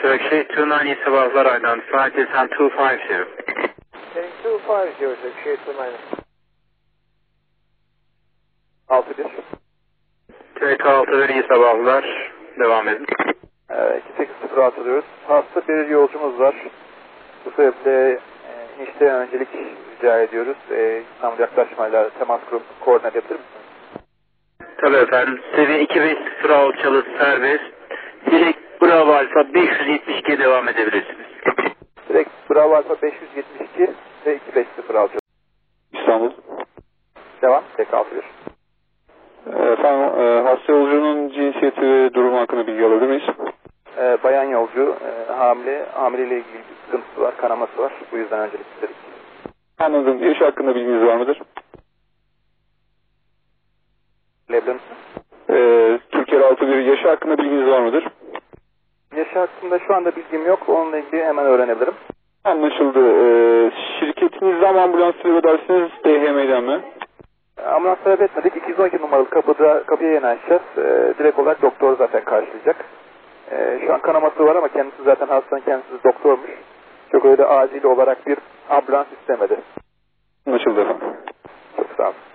Turkey 290 sabahlar Aydan. Flight is on 250. Heading 250 Turkey 290. 61. Turkey 61 iyi sabahlar. Devam edin. 2806 alıyoruz. Hasta bir yolcumuz var. Bu sebeple inişte öncelik rica ediyoruz. İstanbul yaklaşmayla temas kurup koordinat edebilir misiniz? Tabii efendim. Seviye 2506 çalış serbest. Direkt Bravo Alfa 572'ye devam edebilirsiniz. Direkt Bravo Alfa 572 ve 2506. İstanbul. Devam. Tek 61. Efendim hasta yolcunun cinsiyeti ve durumu hakkında bilgi alabilir miyiz? Bayan yolcu hamileyle ilgili bir sıkıntısı var, kanaması var. Bu yüzden öncelik istedik. Anladım. Yaş hakkında bilginiz var mıdır? Bilebilir misin? Türkiye 61 yaşı hakkında bilginiz var mıdır? Yaşı hakkında şu anda bilgim yok. Onunla ilgili hemen öğrenebilirim. Anlaşıldı. Şirketinizden ambulans talep edersiniz DHM'den mi? Ambulans talep etmedik. 212 numaralı kapıya yanaşacağız. Direkt olarak doktor zaten karşılayacak. Şu an kanaması var ama kendisi zaten hastanın kendisi doktormuş. Çok öyle acil olarak bir ambulans istemedi. Anlaşıldı efendim. Çok sağ olun.